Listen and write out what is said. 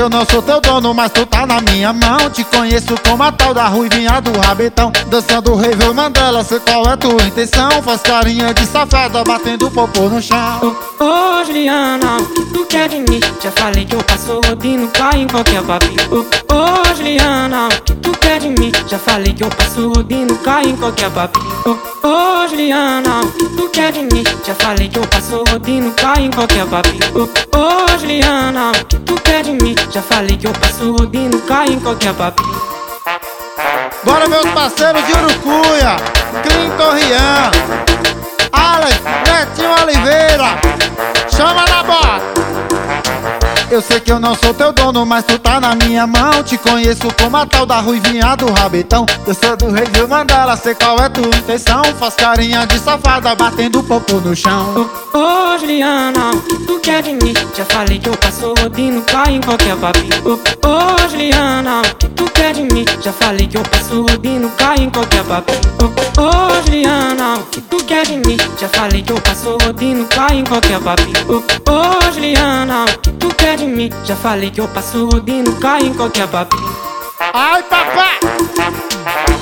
eu não sou teu dono, mas tu tá na minha mão. Te conheço como a tal da ruivinha do rabetão. Dançando Rei Mandela, sei qual é tua intenção. Faz carinha de safada, batendo popô no chão. Ô Juliana, o que tu quer de mim? Já falei que eu passo rodinho, cai em qualquer papinho. Ô Juliana, o que tu quer de mim? Já falei que eu passo rodinho, cai em qualquer papinho. Ô Juliana, o que tu quer de mim? Já falei que eu passo rodinho, cai em qualquer papinho. Ô Juliana, o que tu quer de mim? Já falei que eu passo rodinho, cai em qualquer papinho. Bora meus parceiros de Urucuia, Clinton Rian, Alex, Netinho Oliveira, chama na bota. Eu sei que eu não sou teu dono, mas tu tá na minha mão. Te conheço como a tal da ruivinha do rabetão. Eu sou do Rei Mandela, sei qual é tua intenção. Faz carinha de safada, batendo popô no chão. Ô Juliana, o que tu quer de mim? Já falei que eu passo rodinho, cai em qualquer papinho. Ô Juliana, o que tu quer de mim? Já falei que eu passo rodinho, cai em qualquer papinho. Ô Juliana, o que tu quer de mim? Já falei que eu passo rodinho, cai em qualquer papinho. Ô Juliana, o que tu quer de mim? Já falei que eu passo rodinho, cai em qualquer papinho. Ai, papá!